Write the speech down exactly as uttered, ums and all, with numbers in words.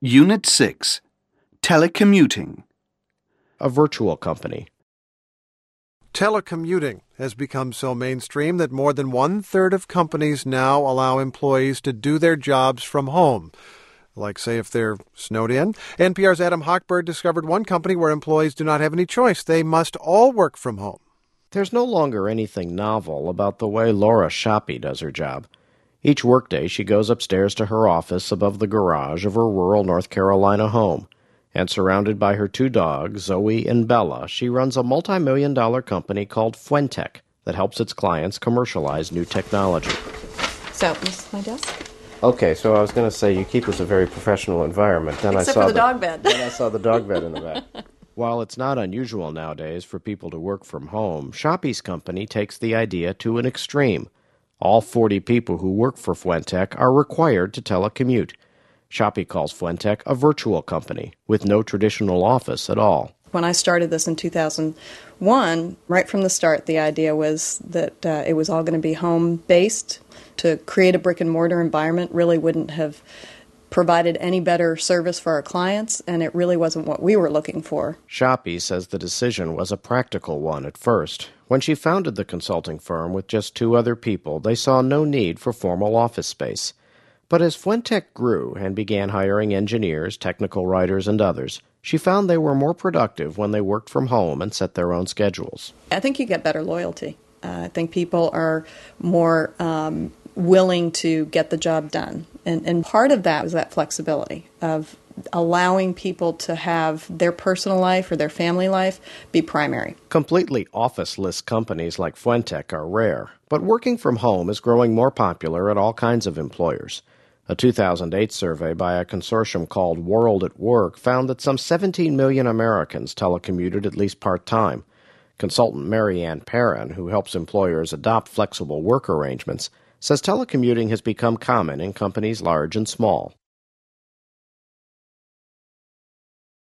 Unit six. Telecommuting. A virtual company. Telecommuting has become so mainstream that more than one-third of companies now allow employees to do their jobs from home. Like, say, if they're snowed in. N P R's Adam Hochberg discovered one company where employees do not have any choice. They must all work from home. There's no longer anything novel about the way Laura Shoppy does her job. Each workday she goes upstairs to her office above the garage of her rural North Carolina home. And surrounded by her two dogs, Zoe and Bella, she runs a multi-million dollar company called Fuentech that helps its clients commercialize new technology. So, this is my desk. Okay, so I was going to say you keep us a very professional environment. Then Except I saw for the, the dog bed. Then I saw the dog bed in the back. While it's not unusual nowadays for people to work from home, Shoppy's company takes the idea to an extreme. All forty people who work for Fuentech are required to telecommute. Shoppy calls Fuentech a virtual company with no traditional office at all. When I started this in two thousand one, right from the start, the idea was that uh, it was all going to be home-based. To create a brick-and-mortar environment really wouldn't have provided any better service for our clients, and it really wasn't what we were looking for. Shoppy says the decision was a practical one at first. When she founded the consulting firm with just two other people, they saw no need for formal office space. But as Fuentech grew and began hiring engineers, technical writers, and others, she found they were more productive when they worked from home and set their own schedules. I think you get better loyalty. Uh, I think people are more um, willing to get the job done. And, and part of that was that flexibility of allowing people to have their personal life or their family life be primary. Completely office-less companies like Fuentech are rare, but working from home is growing more popular at all kinds of employers. A two thousand eight survey by a consortium called World at Work found that some seventeen million Americans telecommuted at least part-time. Consultant Mary Ann Perrin, who helps employers adopt flexible work arrangements, says telecommuting has become common in companies large and small.